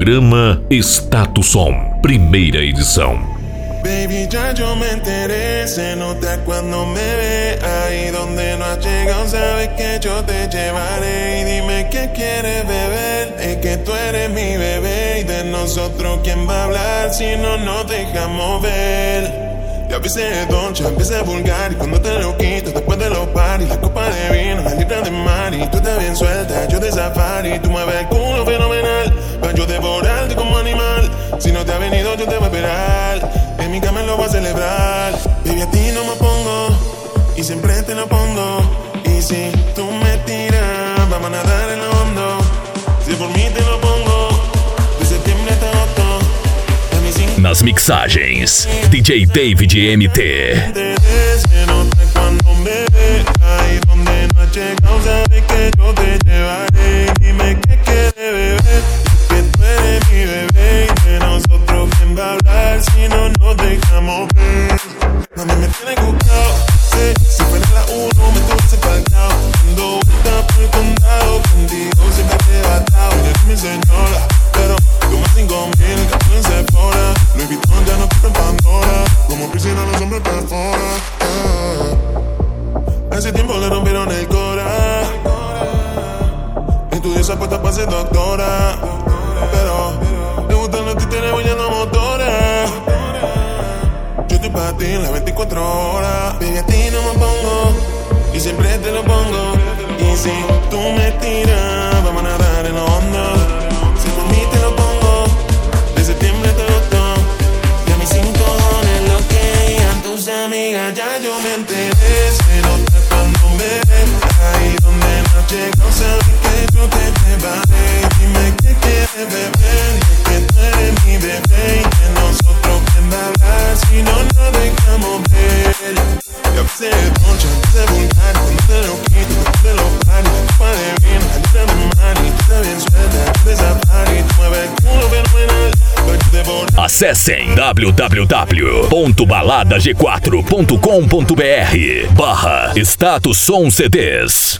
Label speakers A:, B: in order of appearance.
A: Programa Status Som, primeira edição.
B: Baby, ya yo me enteré, se nota cuando me ve. Ahí donde no has llegado, sabes que yo te llevaré. Y dime qué quieres beber, es que tú eres mi bebé. Y de nosotros, ¿quién va a hablar si no nos dejamos ver? Ya empecé de doncha, empecé vulgar. Y cuando te lo quito, después de los paris, la copa de vino, la libra de mar. Y tú estás bien suelta, yo de safari. Tú me ves el culo fenomenal, para yo devorarte como animal. Si no te ha venido, yo te voy a esperar. En mi cama lo voy a celebrar. Baby, a ti no me pongo, y siempre te lo pongo. Y si tú me tiras, vamos a nadar en lo hondo. Si por mí te lo pongo, de septiembre hasta agosto.
A: Nas mixagens, DJ David MT.
B: Se nota cuando me ve, ahí donde no has llegado, sabes que yo te llevaré. Dime qué quieres beber, que tú eres mi bebé. Y de nosotros, ¿quién va a hablar si no nos dejamos ver? Mami, me tiene gustado, sé, si fuera la uno me tuviese faltado. Dando vueltas por el condado, contigo siempre te he batado. Eres mi señora, pero yo más 5,000 gasto en Sephora. Louis Vuitton ya no compra en Pandora, como piscina los hombres perfora. Hace tiempo le rompieron el cora. Estudió esa puesta para ser doctora, pero le gustan los títeres bollando motora. Yo estoy para ti las 24 horas. Baby, a ti no me pongo, y siempre te lo pongo. Y si tú me tiras, vamos a nadar en lo hondo. Si por mí te lo pongo, de septiembre hasta agosto. Y a mis 5 cojones lo que digan tus amigas, ya yo me enteré. Se nota cuando me ven, ahí donde no llego, sabes que yo te llevaré. Dime qué quieres beber, que tú eres mi bebé. Y de nosotros, ¿quién va a hablar si no nos dejamos ver? Ya empecé de doncha, empecé vulgar. Cuando te lo quito, después de los paris, la copa de vino, la libra de mar. Y tú estás bien suelta, de safari. Tú mueves el culo fenomenal, para yo devorar.
A: Acessem www.baladag4.com.br/Status Som CDs.